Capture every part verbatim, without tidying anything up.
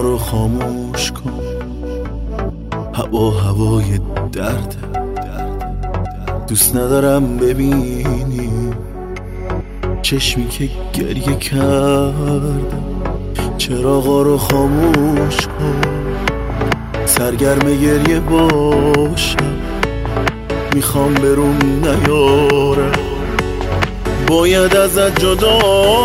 رو خاموش کن، هوا هوای درد. دوست ندارم ببینی چشمی که گریه کرده. چراغا رو خاموش کن، سرگرم گریه باشم. میخوام برون نیارم، باید ازت جدا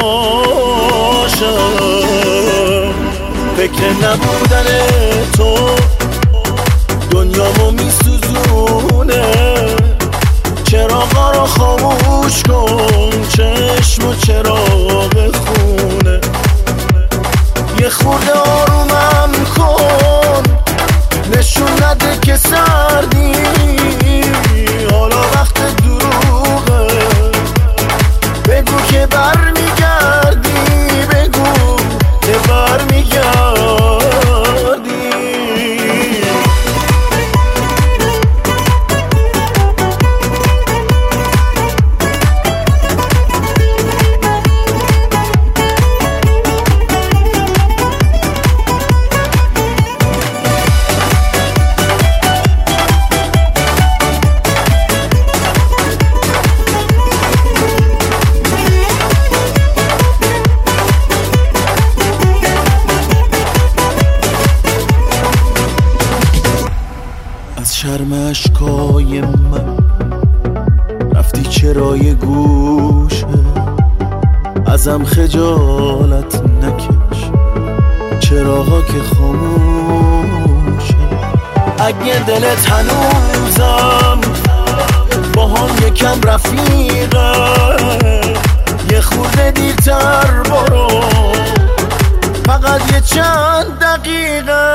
شم. فکر نبودن تو دنیامو میسوزونه. چراغا رو خاموش کن، چشم و چراغ خونه. یه خورده آرومم کن، نشون نده که سردی. حالا وقت دروغه، بگو که برمیگردی، بگو که برمیگردی. از شرم اشکای من رفتی چرای گوشه. ازم خجالت نکش، چراغا که خاموشه. اگه دلت هنوزم با هم یکم رفیقه، یه خورده دیرتر برو، فقط یه چند دقیقه.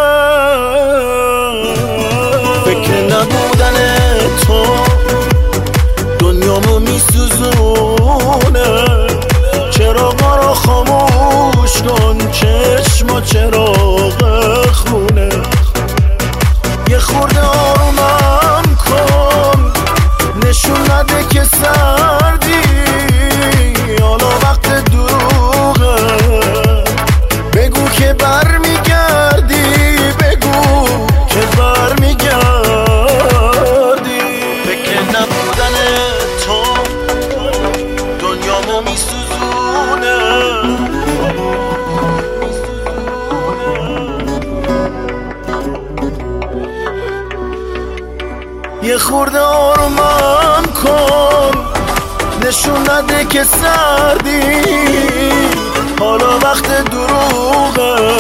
فکر نبودن تو دنیامو میسوزونه. چراغا رو خاموش کن، چشم و چراغ خونه. یه خورده آرومم کن، نشون نده که سردی. حالا وقت دروغه، بگو که برمیگردی، بگو که برمیگردی. فکر نبودن تو دنیامو میسوزونه. یه خورده آرومم کن، نشون نده که سردی. حالا وقت دروغه،